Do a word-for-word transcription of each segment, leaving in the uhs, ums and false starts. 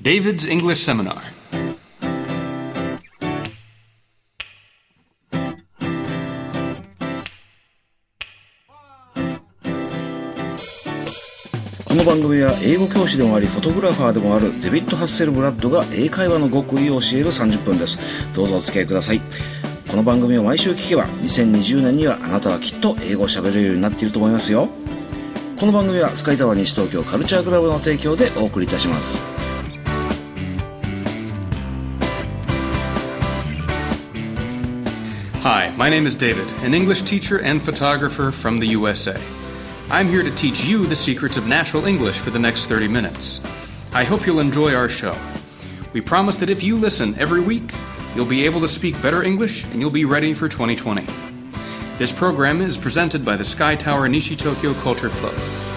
David's English Seminar. この番組は英語教師でもありフォトグラファーでもあるデビッド・ハッセルブラッドが英会話の極意を教えるさんじゅっぷんです。どうぞお付き合いください。この番組を毎週聞けばにせんにじゅうねんにはあなたはきっと英語を喋れるようになっていると思いますよ。この番組はスカイタワー西東京カルチャークラブの提供でお送りいたします。 Hi, my name is David, an English teacher and photographer from the U S A. I'm here to teach you the secrets of natural English for the next thirty minutes. I hope you'll enjoy our show. We promise that if you listen every week, you'll be able to speak better English and you'll be ready for twenty twenty. This program is presented by the Sky Tower Nishi Tokyo Culture Club.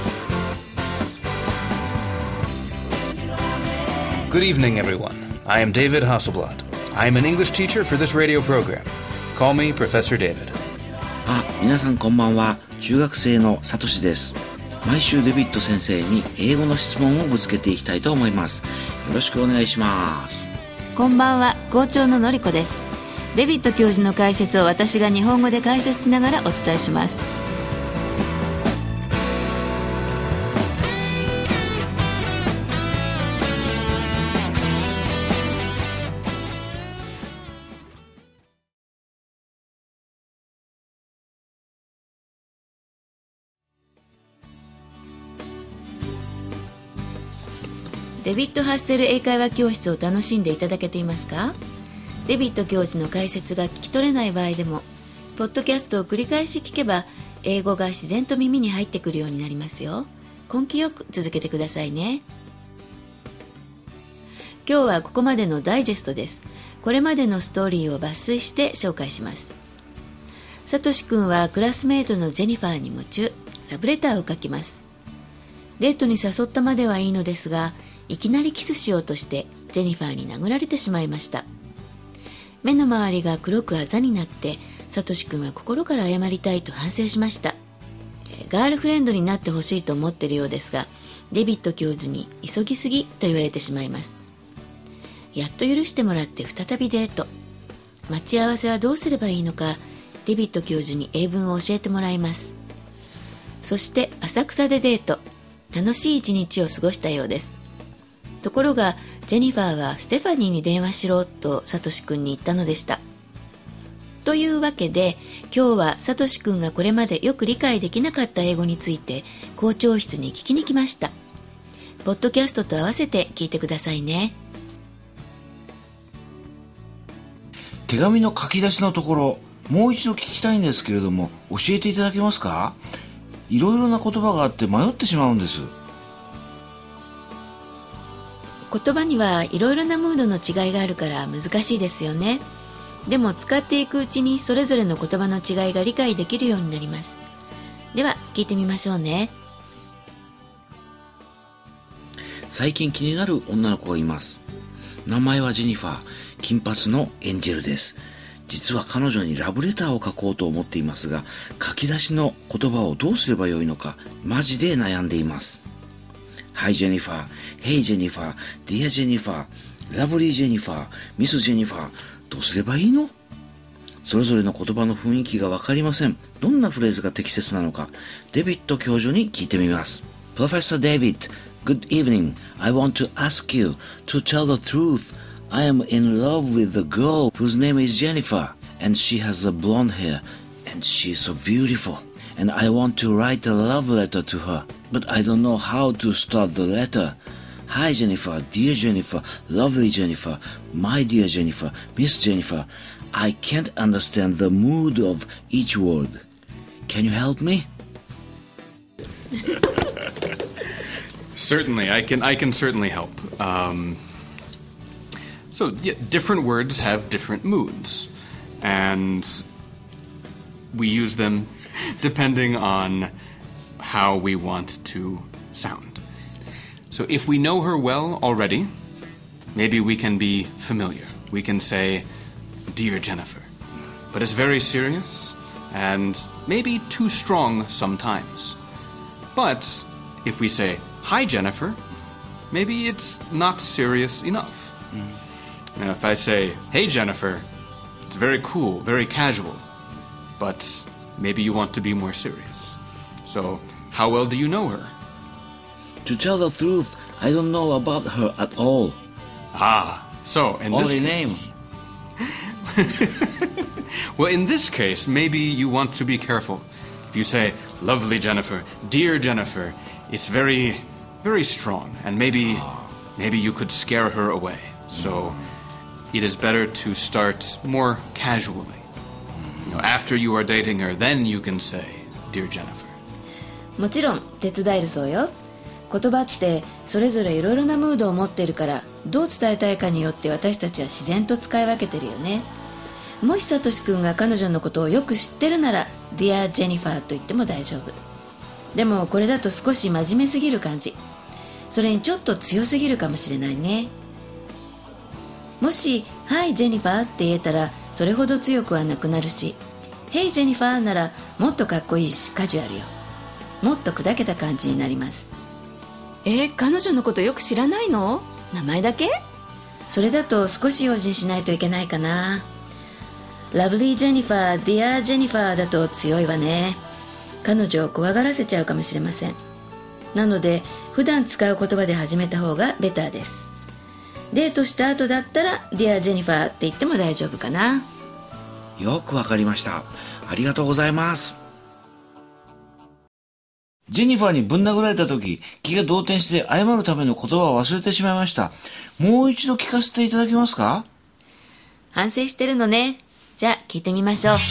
Good evening, everyone. I am David Hasselblad. I am an English teacher for this radio program.Call me Professor David. あ、皆さんこんばんは。中学生のサトシです。毎週デビッド先生に英語の質問をぶつけていきたいと思います。よろしくお願いします。 こんばんは、校長ののりこです。デビッド教授の解説を私が日本語で解説しながらお伝えします。デビッド・ハッセル英会話教室を楽しんでいただけていますか？デビッド教授の解説が聞き取れない場合でも、ポッドキャストを繰り返し聞けば、英語が自然と耳に入ってくるようになりますよ。根気よく続けてくださいね。今日はここまでのダイジェストです。これまでのストーリーを抜粋して紹介します。サトシ君はクラスメイトのジェニファーに夢中、ラブレターを書きます。デートに誘ったまではいいのですが、いきなりキスしようとしてジェニファーに殴られてしまいました。目の周りが黒くあざになってサトシ君は心から謝りたいと反省しました。ガールフレンドになってほしいと思っているようですが、デビッド教授に急ぎすぎと言われてしまいます。やっと許してもらって再びデート。待ち合わせはどうすればいいのか、デビッド教授に英文を教えてもらいます。そして浅草でデート。楽しい一日を過ごしたようです。ところがジェニファーはステファニーに電話しろとサトシ君に言ったのでした。というわけで今日はサトシ君がこれまでよく理解できなかった英語について校長室に聞きに来ました。ポッドキャストと合わせて聞いてくださいね。 手紙の書き出しのところ、もう一度聞きたいんですけれども、教えていただけますか？いろいろな言葉があって迷ってしまうんです。 言葉にはいろいろなムードの違いがあるから難しいですよね。でも使っていくうちにそれぞれの言葉の違いが理解できるようになります。では聞いてみましょうね。 最近気になる女の子がいます。名前はジェニファー、金髪のエンジェルです。実は彼女にラブレターを書こうと思っていますが、書き出しの言葉をどうすればよいのかマジで悩んでいます。Hi Jennifer, Hey Jennifer, Dear Jennifer, Lovely Jennifer, Miss Jennifer どうすればいいの？それぞれの言葉の雰囲気がわかりません。どんなフレーズが適切なのか、デビッド教授に聞いてみます。Professor David, good evening. I want to ask you to tell the truth. I am in love with a girl whose name is Jennifer, and she has a blonde hair, and she is so beautiful.And I want to write a love letter to her, but I don't know how to start the letter. Hi Jennifer, dear Jennifer, lovely Jennifer, my dear Jennifer, Miss Jennifer. I can't understand the mood of each word. Can you help me? Certainly, I can. I can certainly help. Um, so, yeah, different words have different moods, and we use them.Depending on how we want to sound. So if we know her well already, maybe we can be familiar. We can say, Dear Jennifer. But it's very serious and maybe too strong sometimes. But if we say, Hi Jennifer, maybe it's not serious enough. And if I say, hey, Jennifer, it's very cool, very casual, but maybe you want to be more serious. So, how well do you know her? To tell the truth, I don't know about her at all. Ah, so in Only this name. case... Well, in this case, maybe you want to be careful. If you say, lovely Jennifer, dear Jennifer, it's very, very strong, and maybe, maybe you could scare her away. So, it is better to start more casually. You know, after you are dating her, then you can say, dear Jennifer. もちろん手伝えるそうよ。言葉ってそれぞれいろいろなムードを持っているから、どう伝えたいかによって私たちは自然と使い分けてるよね。もしサトシ君が彼女のことをよく知ってるなら Dear Jennifer と言っても大丈夫。でもこれだと少し真面目すぎる感じ、それにちょっと強すぎるかもしれないね。もし Hi Jennifer って言えたらそれほど強くはなくなるし、 Hey Jennifer ならもっとかっこいいしカジュアルよ。もっと砕けた感じになります。えー、彼女のことよく知らないの？名前だけ？それだと少し用心しないといけないかな。Lovely Jennifer, Dear Jennifer だと強いわね。彼女を怖がらせちゃうかもしれません。なので普段使う言葉で始めた方がベターです。デートした後だったら Dear Jennifer って言っても大丈夫かな。 よくわかりました。ありがとうございます。ジェニファーにぶん殴られた時、気が動転して謝るための言葉を忘れてしまいました。もう一度聞かせていただけますか？ 反省してるのね。じゃあ聞いてみましょう。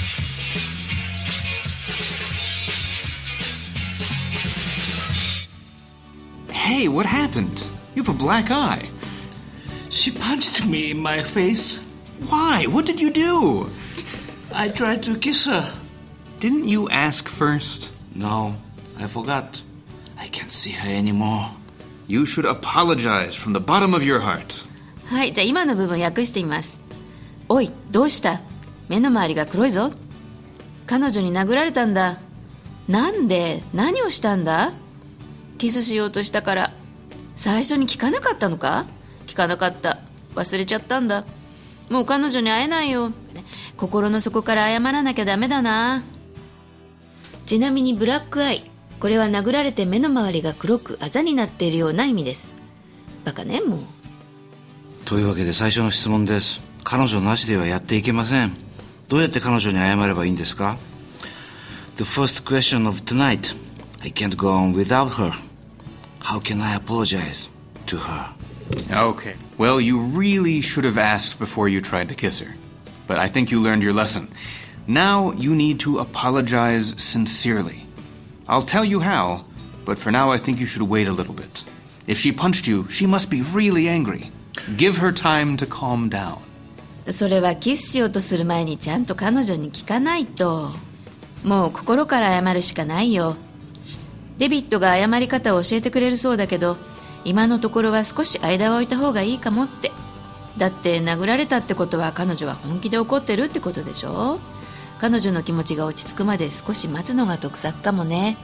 Hey, what happened? You have a black eye. She punched me in my face. Why? What did you do? I tried to kiss her. Didn't you ask first? No, I forgot. I can't see her anymore. You should apologize from the bottom of your heart. はい、じゃあ今の部分訳してみます。おい、どうした？目の周りが黒いぞ。彼女に殴られたんだ。なんで？何をしたんだ？キスしようとしたから。最初に聞かなかったのか？聞かなかった。忘れちゃったんだ。もう彼女に会えないよ。心の底から謝らなきゃダメだな。ちなみにブラックアイ、これは殴られて目の周りが黒くあざになっているような意味です。バカね、もう。 というわけで最初の質問です。彼女なしではやっていけません。どうやって彼女に謝ればいいんですか？ The first question of tonight. I can't go on without her. How can I apologize to her? Okay. Well, you really should have asked before you tried to kiss her. But I think you learned your lesson. Now you need to apologize sincerely. I'll tell you how, but for now I think you should wait a little bit. If she punched you, she must be really angry. Give her time to calm down. それはキスしようとする前にちゃんと彼女に聞かないと。もう心から謝るしかないよ。デビッドが謝り方を教えてくれるそうだけど、今のところは少し間を置いた方がいいかもって。だって殴られたってことは彼女は本気で怒ってるってことでしょ。彼女の気持ちが落ち着くまで少し待つのが得策かもね。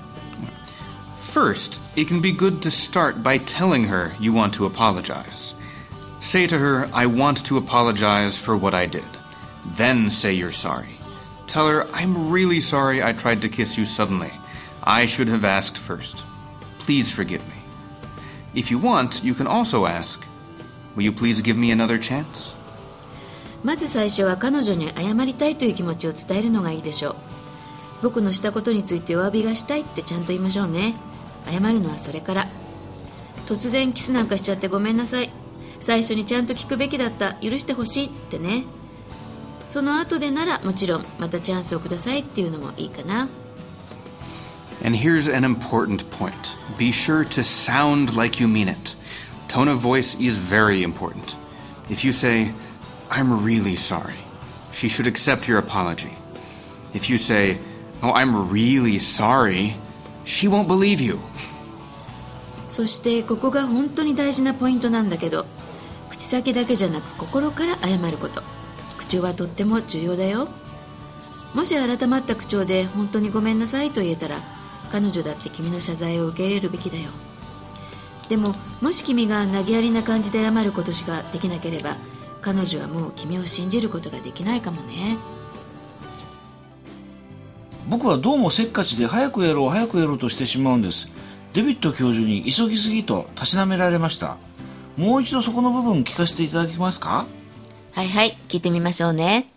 First, it can be good to start by telling her you want to apologize. Say to her, I want to apologize for what I did. Then say you're sorry. Tell her, I'm really sorry I tried to kiss you suddenly. I should have asked first. Please forgive me. If you want, you can also ask, will you please give me another chance? まず最初は彼女に謝りたいという気持ちを伝えるのがいいでしょう。僕のしたことについてお詫びがしたいってちゃんと言いましょうね。謝るのはそれから。突然キスなんかしちゃってごめんなさい。最初にちゃんと聞くべきだった。許してほしいってね。その後でならもちろんまたチャンスをくださいっていうのもいいかな。 And here's an important point. Be sure to sound like you mean it. Tone of voice is very important. If you say, I'm really sorry, she should accept your apology. If you say, oh, I'm really sorry, she won't believe you. そしてここが本当に大事なポイントなんだけど、口先だけじゃなく心から謝ること。口調はとっても重要だよ。もし改まった口調で本当にごめんなさいと言えたら、彼女だって君の謝罪を受け入れるべきだよ。 でももし君が投げやりな感じで謝ることしかできなければ、彼女はもう君を信じることができないかもね。 僕はどうもせっかちで早くやろう早くやろうとしてしまうんです。デビッド教授に急ぎすぎとたしなめられました。もう一度そこの部分聞かせていただけますか？ はいはい、聞いてみましょうね。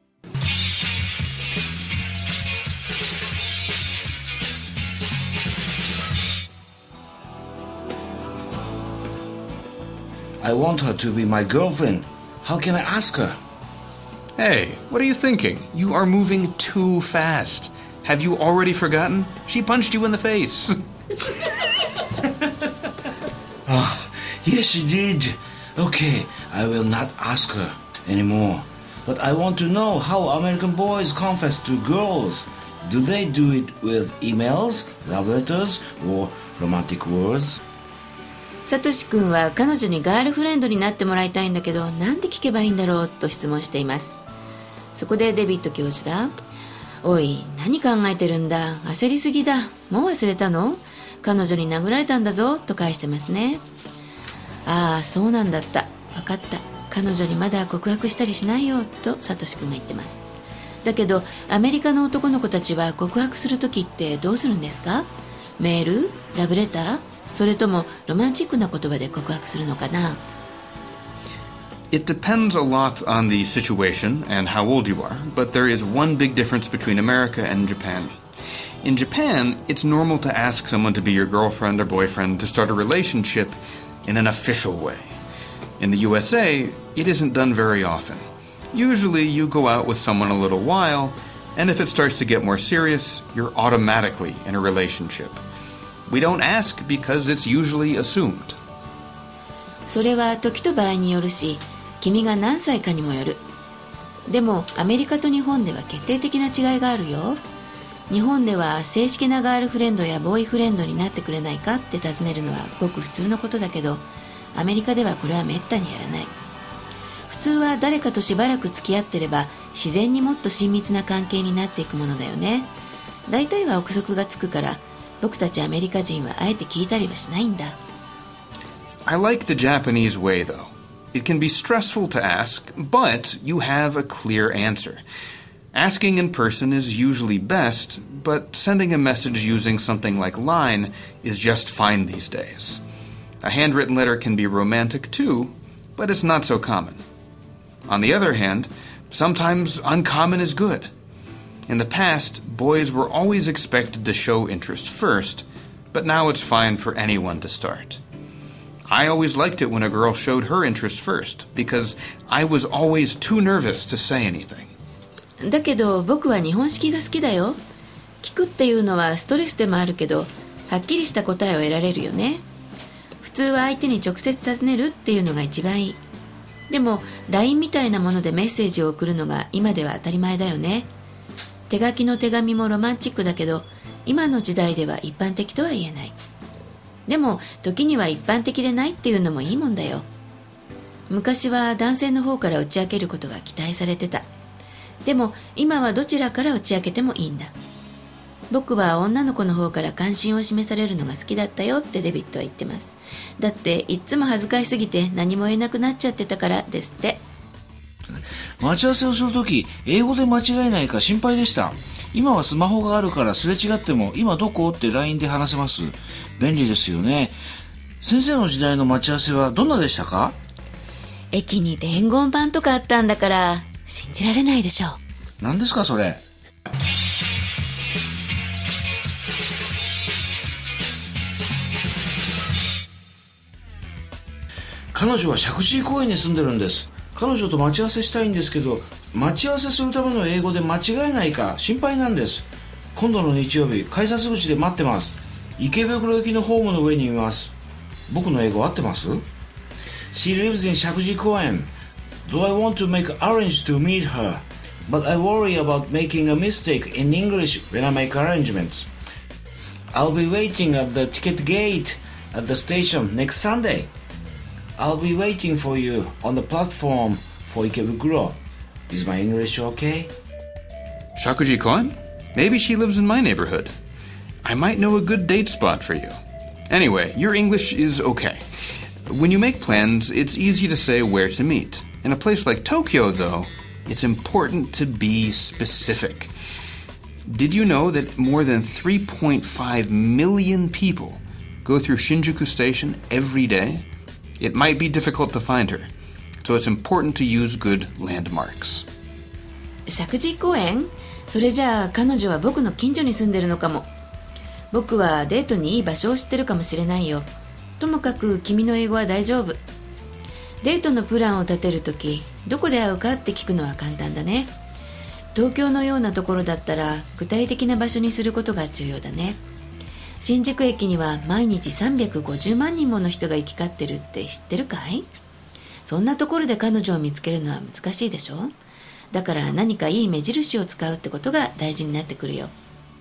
I want her to be my girlfriend. How can I ask her? Hey, what are you thinking? You are moving too fast. Have you already forgotten? She punched you in the face. Ah, yes, she did. Okay, I will not ask her anymore. But I want to know how American boys confess to girls. Do they do it with emails, love letters, or romantic words? サトシ君は彼女にガールフレンドになってもらいたいんだけど、なんて聞けばいいんだろうと質問しています。そこでデビッド教授が、おい、何考えてるんだ、焦りすぎだ、もう忘れたの、彼女に殴られたんだぞと返してますね。ああ、そうなんだった、分かった、彼女にまだ告白したりしないよとサトシ君が言ってます。だけどアメリカの男の子たちは告白するときってどうするんですか？メール？ラブレター？それともロマンチックな言葉で告白するのかな？ It depends a lot on the situation and how old you are, but there is one big difference between America and Japan. In Japan, it's normal to ask someone to be your girlfriend or boyfriend to start a relationship in an official way. In the U S A, it isn't done very often. Usually, you go out with someone a little while, and if it starts to get more serious, you're automatically in a relationship.We don't ask because it's usually assumed. それは時と場合によるし、君が何歳かにもよる。でもアメリカと日本では決定的な違いがあるよ。日本では正式なガールフレンドやボーイフレンドになってくれないかって尋ねるのはごく普通のことだけど、アメリカではこれはめったにやらない。普通は誰かとしばらく付き合ってれば自然にもっと親密な関係になっていくものだよね。大体は憶測がつくから、僕たちアメリカ人はあえて聞いたりはしないんだ。 I like the Japanese way, though. It can be stressful to ask, but you have a clear answer. Asking in person is usually best, but sending a message using something like Line is just fine these days. A handwritten letter can be romantic too, but it's not so common. On the other hand, sometimes uncommon is good.In the past, boys were always expected to show interest first, but now it's fine for anyone to start. I always liked it when a girl showed her interest first, because I was always too nervous to say anything. だけど僕は日本式が好きだよ。聞くっていうのはストレスでもあるけど、はっきりした答えを得られるよね。普通は相手に直接尋ねるっていうのが一番いい。でも ライン みたいなものでメッセージを送るのが今では当たり前だよね。手書きの手紙もロマンチックだけど、今の時代では一般的とは言えない。でも時には一般的でないっていうのもいいもんだよ。昔は男性の方から打ち明けることが期待されてた。でも今はどちらから打ち明けてもいいんだ。僕は女の子の方から関心を示されるのが好きだったよってデビッドは言ってます。だっていっつも恥ずかしすぎて何も言えなくなっちゃってたからですって。 待ち合わせをするとき、英語で間違えないか心配でした。今はスマホがあるからすれ違っても今どこって ライン で話せます。便利ですよね。先生の時代の待ち合わせはどんなでしたか？ 駅に伝言板とかあったんだから信じられないでしょ。 何ですかそれ？彼女は石神井公園に住んでるんです。彼女と待ち合わせしたいんですけど、待ち合わせするための英語で間違えないか心配なんです。今度の日曜日、改札口で待ってます。池袋行きのホームの上にいます。僕の英語合ってます？ She lives in 石神井公園。Do I want to make arrange to meet her? But I worry about making a mistake in English when I make arrangements. I'll be waiting at the ticket gate at the station next Sunday.I'll be waiting for you on the platform for Ikebukuro. Is my English okay? Shakuji-koen? Maybe she lives in my neighborhood. I might know a good date spot for you. Anyway, your English is okay. When you make plans, it's easy to say where to meet. In a place like Tokyo, though, it's important to be specific. Did you know that more than three point five million people go through Shinjuku Station every day? It might be difficult to find her, so it's important to use good landmarks. 石神井公園？それじゃあ彼女は僕の近所に住んでるのかも。僕はデートにいい場所を知ってるかもしれないよ。ともかく君の英語は大丈夫。デートのプランを立てるとき、どこで会うかって聞くのは簡単だね。東京のようなところだったら具体的な場所にすることが重要だね。新宿駅には毎日さんびゃくごじゅうまん人もの人が行き交ってるって知ってるかい？そんなところで彼女を見つけるのは難しいでしょ？だから何かいい目印を使うってことが大事になってくるよ。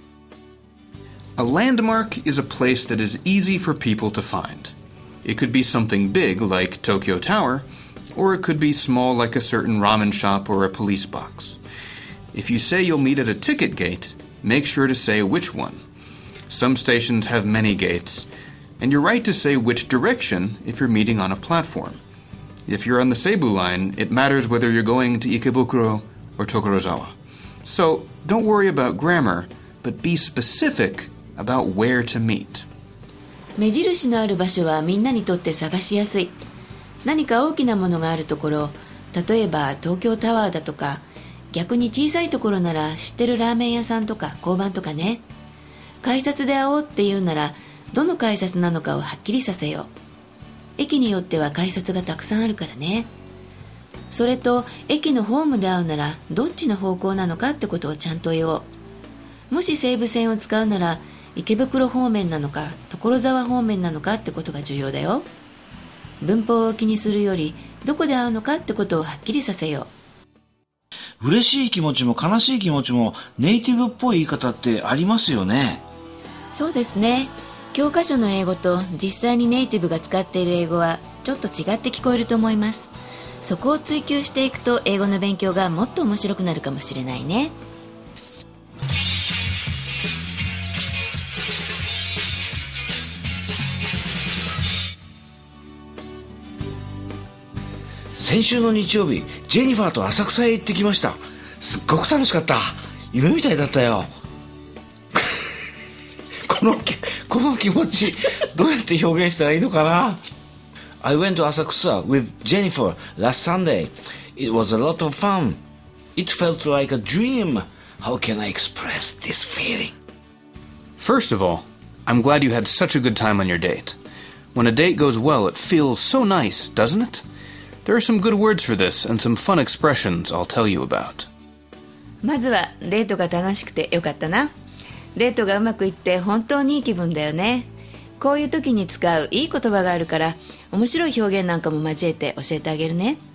A landmark is a place that is easy for people to find. It could be something big like Tokyo Tower, or it could be small like a certain ramen shop or a police box. If you say you'll meet at a ticket gate, make sure to say which one. Some stations have many gates, and you're right to say which direction if you're meeting on a platform. If you're on the Seibu line, it matters whether you're going to Ikebukuro or Tokorozawa. So don't worry about grammar, but be specific about where to meet. 目印のある場所はみんなにとって探しやすい。何か大きなものがあるところ、例えば東京タワーだとか、逆に小さいところなら知ってるラーメン屋さんとか交番とかね。改札で会おうって言うなら、どの改札なのかをはっきりさせよう。駅によっては改札がたくさんあるからね。それと駅のホームで会うならどっちの方向なのかってことをちゃんと言おう。もし西武線を使うなら池袋方面なのか所沢方面なのかってことが重要だよ。文法を気にするよりどこで会うのかってことをはっきりさせよう。嬉しい気持ちも悲しい気持ちもネイティブっぽい言い方ってありますよね。 そうですね。教科書の英語と実際にネイティブが使っている英語はちょっと違って聞こえると思います。そこを追求していくと英語の勉強がもっと面白くなるかもしれないね。 先週の日曜日、ジェニファーと浅草へ行ってきました。すっごく楽しかった。夢みたいだったよ。このこの気持ちどうやって表現したらいいのかな。 I went to Asakusa with Jennifer last Sunday. It was a lot of fun. It felt like a dream. How can I express this feeling? First of all, I'm glad you had such a good time on your date. When a date goes well, it feels so nice, doesn't it? There are some good words for this and some fun expressions I'll tell you about. まずはデートが楽しくてよかったな。デートがうまくいって本当にいい気分だよね。こういう時に使ういい言葉があるから面白い表現なんかも交えて教えてあげるね。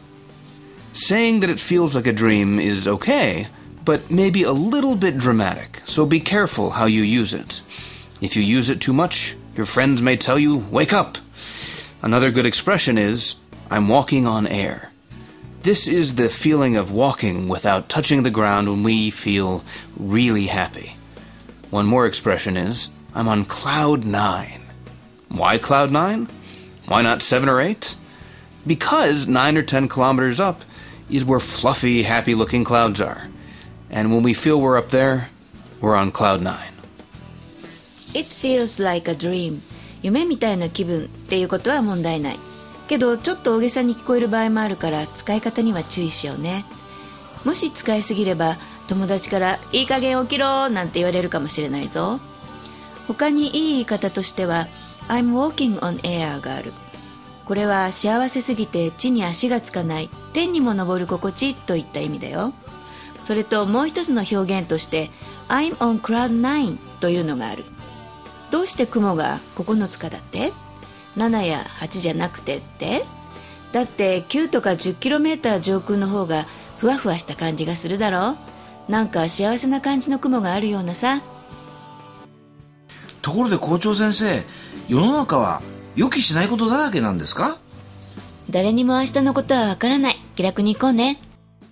Saying that it feels like a dream is okay, but maybe a little bit dramatic, so be careful how you use it. If you use it too much, your friends may tell you, wake up. Another good expression is, I'm walking on air. This is the feeling of walking without touching the ground when we feel really happy. One more expression is, I'm on cloud nine. Why cloud nine? Why not seven or eight? Because nine or ten kilometers up is where fluffy, happy-looking clouds are. And when we feel we're up there, we're on cloud nine. It feels like a dream. 夢みたいな気分っていうことは問題ない。けどちょっと大げさに聞こえる場合もあるから使い方には注意しようね。もし使いすぎれば友達からいい加減起きろなんて言われるかもしれないぞ。他にいい言い方としては I'm walking on air がある。これは幸せすぎて地に足がつかない天にも昇る心地といった意味だよ。それともう一つの表現として I'm on cloud nine というのがある。どうして雲がここのつかだってななやはちじゃなくてって？だってきゅうとかじゅっキロメーター上空の方がふわふわした感じがするだろう。なんか幸せな感じの雲があるようなさ。 ところで校長先生、世の中は予期しないことだらけなんですか？ 誰にも明日のことはわからない。気楽に行こうね。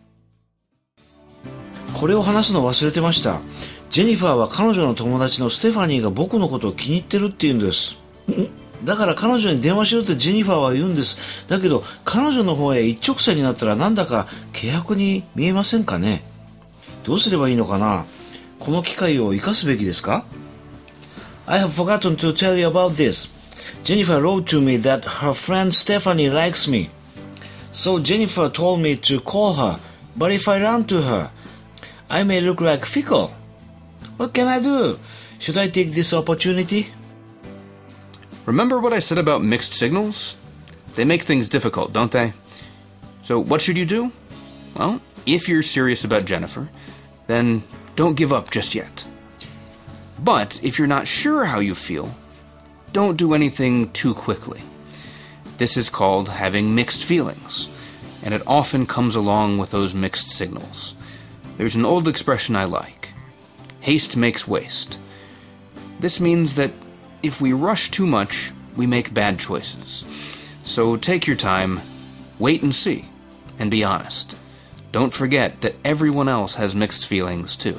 これを話すの忘れてました。ジェニファーは彼女の友達のステファニーが僕のことを気に入ってるって言うんです。 だから彼女に電話しろってジェニファーは言うんです。だけど彼女の方へ一直線になったらなんだか契約に見えませんかね。どうすればいいのかな。この機会を生かすべきですか？ I have forgotten to tell you about this. Jennifer wrote to me that her friend Stephanie likes me. So Jennifer told me to call her, but if I run to her, I may look like fickle. What can I do? Should I take this opportunity? Remember what I said about mixed signals? They make things difficult, don't they? So what should you do? Well, if you're serious about Jennifer, then don't give up just yet. But if you're not sure how you feel, don't do anything too quickly. This is called having mixed feelings, and it often comes along with those mixed signals. There's an old expression I like. Haste makes waste. This means that if we rush too much, we make bad choices. So take your time, wait and see, and be honest. Don't forget that everyone else has mixed feelings too.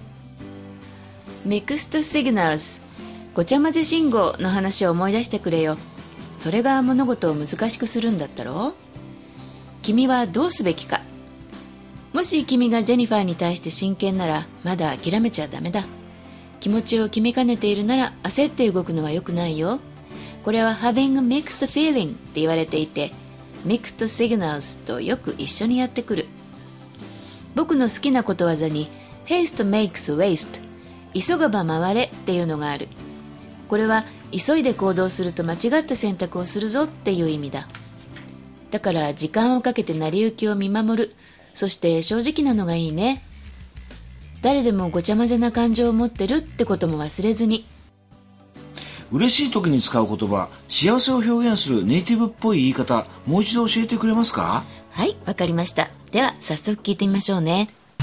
Mixed signals ごちゃ混ぜ信号の話を思い出してくれよ。それが物事を難しくするんだったろう。君はどうすべきか。もし君がジェニファーに対して真剣ならまだ諦めちゃダメだ。気持ちを決めかねているなら焦って動くのは良くないよ。これは having a mixed feeling って言われていて mixed signals とよく一緒にやってくる。僕の好きなことわざに haste makes waste 急がば回れっていうのがある。これは急いで行動すると間違った選択をするぞっていう意味だ。だから時間をかけて成り行きを見守る。そして正直なのがいいね。誰でもごちゃ混ぜな感情を持ってるってことも忘れずに。 嬉しい時に使う言葉、幸せを表現するネイティブっぽい言い方、もう一度教えてくれますか？ はい、わかりました。では早速聞いてみましょうね。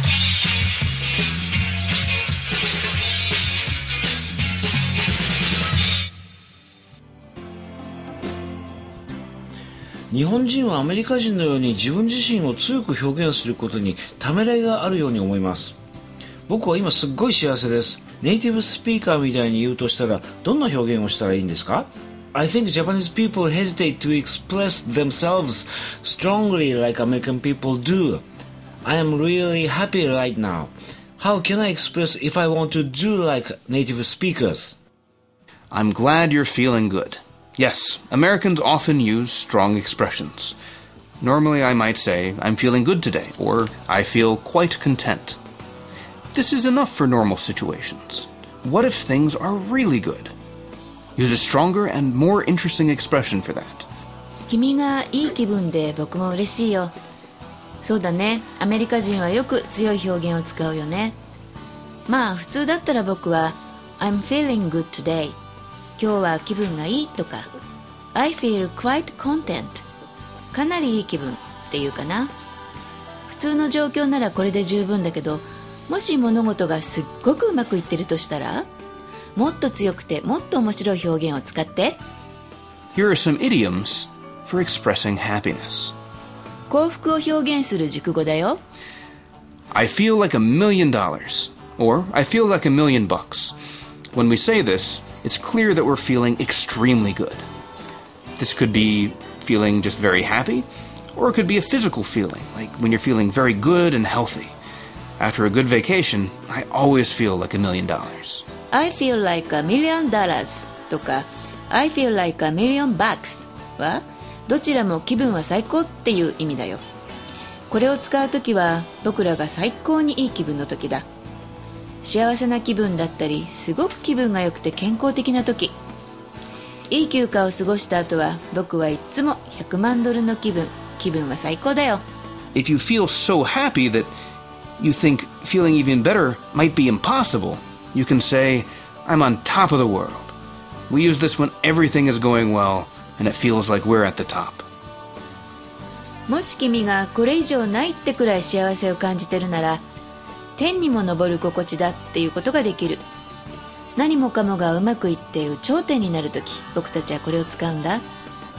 日本人はアメリカ人のように自分自身を強く表現することにためらいがあるように思います。僕は今すっごい幸せです。ネイティブスピーカーみたいに言うとしたらどんな表現をしたらいいんですか？ I think Japanese people hesitate to express themselves strongly like American people do. I am really happy right now. How can I express if I want to do like native speakers? I'm glad you're feeling good. Yes, Americans often use strong expressions. Normally I might say, I'm feeling good today, or I feel quite content. This is enough for normal situations. What if things are really good? Use a stronger and more interesting expression for that. 君がいい気分で僕も嬉しいよ。そうだね、アメリカ人はよく強い表現を使うよね。まあ普通だったら僕は I'm feeling good today 今日は気分がいいとか I feel quite content かなりいい気分っていうかな。普通の状況ならこれで十分だけど、もし物事がすっごくうまくいってるとしたら、もっと強くてもっと面白い表現を使って。 Here are some idioms for expressing happiness. 幸福を表現する熟語だよ。 I feel like a million dollars, or I feel like a million bucks. When we say this, it's clear that we're feeling extremely good. This could be feeling just very happy, or it could be a physical feeling, like when you're feeling very good and healthy. After a good vacation, I always feel like a million dollars. I feel like a million dollars とか I feel like a million bucks はどちらも気分は最高っていう意味だよ。これを使うときは僕らが最高にいい気分の時だ。幸せな気分だったり、すごく気分が良くて健康的な時。いい休暇を過ごした後は僕はいつもひゃくまんドルの気分。気分は最高だよ。 If you feel so happy that you think feeling even better might be impossible, you can say, I'm on top of the world. We use this when everything is going well and it feels like we're at the top. もし君がこれ以上ないってくらい幸せを感じてるなら、天にも昇る心地だっていうことができる。何もかもがうまくいって有頂点になるとき、僕たちはこれを使うんだ。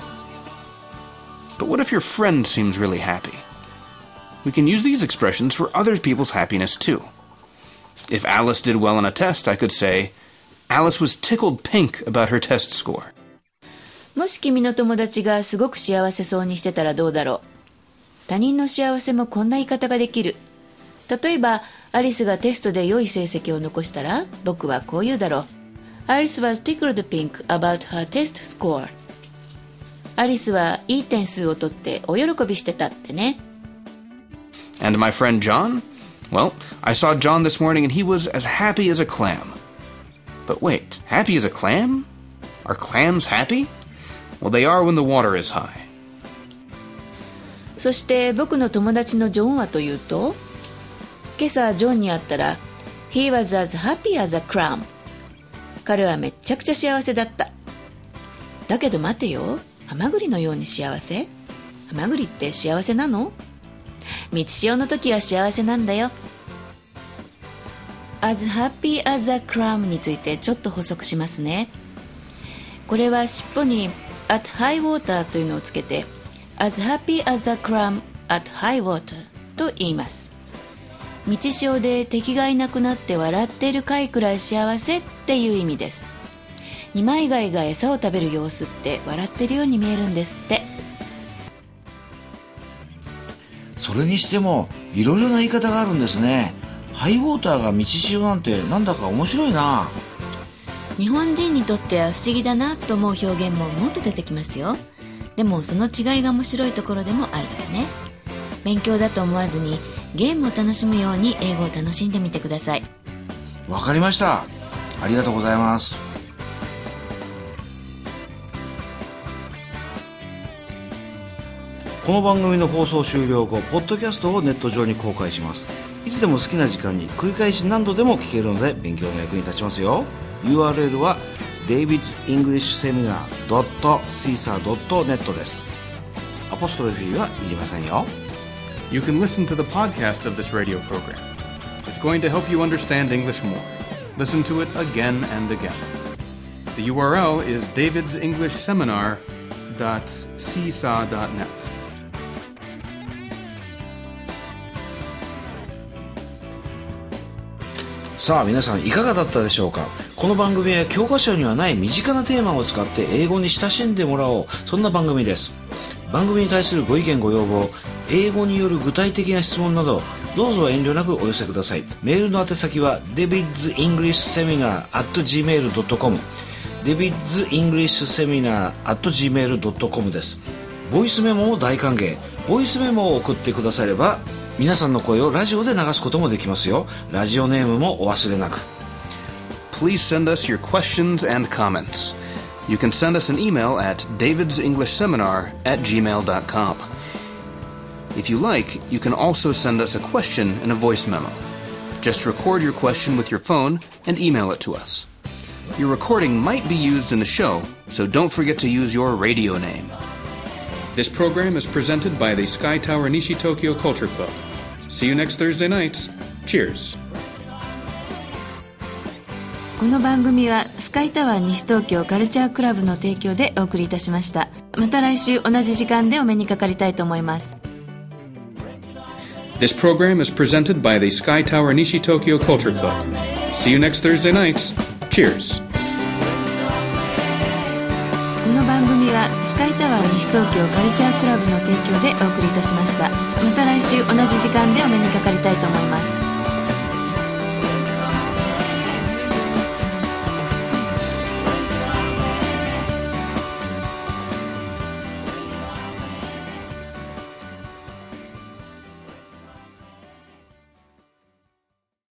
But what if your friend seems really happy? We can use these expressions for other people's happiness too. If Alice did well on a test, I could say, Alice was tickled pink about her test score. もし君の友達がすごく幸せそうにしてたらどうだろう。他人の幸せもこんな言い方ができる。例えばアリスがテストで良い成績を残したら僕はこう言うだろう。 Alice was tickled pink about her test score。 アリスはいい点数を取ってお喜びしてたってね。 And my friend John? Well, I saw John this morning and he was as happy as a clam. But wait, happy as a clam? Are clams happy? Well, they are when the water is high. そして僕の友達のジョンはというと、今朝ジョンに会ったら He was as happy as a clam。 彼はめっちゃくちゃ幸せだった。だけど待てよ、ハマグリのように幸せ？ハマグリって幸せなの？満ち潮の時は幸せなんだよ。 as happy as a clam についてちょっと補足しますね。これは尻尾に at high water というのをつけて as happy as a clam at high water と言います。満ち潮で敵がいなくなって笑っている貝くらい幸せっていう意味です。二枚貝が餌を食べる様子って笑ってるように見えるんですって。 それにしてもいろいろな言い方があるんですね。ハイウォーターが満ち潮なんてなんだか面白いな。 日本人にとっては不思議だなと思う表現ももっと出てきますよ。でもその違いが面白いところでもあるわよね。勉強だと思わずにゲームを楽しむように英語を楽しんでみてください。 わかりました。ありがとうございます。この番組の放送終了後、ポッドキャストをネット上に公開します。いつでも好きな時間に繰り返し何度でも聞けるので勉強の役に立ちますよ。 ユーアールエル は デイビッズ・イングリッシュ・セミナー ドット シーサー ドット ネット です。アポストロフィーはいりませんよ。 You can listen to the podcast of this radio program. It's going to help you understand English more. Listen to it again and again. The U R L is davids english seminar dot seesaw dot net. さあ皆さんいかがだったでしょうか。この番組は教科書にはない身近なテーマを使って英語に親しんでもらおう、そんな番組です。番組に対するご意見ご要望、英語による具体的な質問などどうぞ遠慮なくお寄せください。メールの宛先は デビッズイングリッシュセミナー アット ジーメールドットコム デビッズイングリッシュセミナー アット ジーメールドットコム です。ボイスメモも大歓迎。ボイスメモを送ってくだされば皆さんの声をラジオで流すこともできますよ。ラジオネームもお忘れなく。 Please send us your questions and comments. You can send us an email at davids english seminar at gmail dot com. If you like, you can also send us a question in a voice memo. Just record your question with your phone and email it to us. Your recording might be used in the show, so don't forget to use your radio name. This program is presented by the Sky Tower Nishi Tokyo Culture Club. See you next Thursday night. Cheers. この番組はスカイタワー西東京カルチャークラブの提供でお送りいたしました。また来週同じ時間でお目にかかりたいと思います。 This program is presented by the Sky Tower Nishi Tokyo Culture Club. See you next Thursday night. Cheers. この番組はスカイタワー西東京カルチャークラブの提供でお送りいたしました。また来週同じ時間でお目にかかりたいと思います。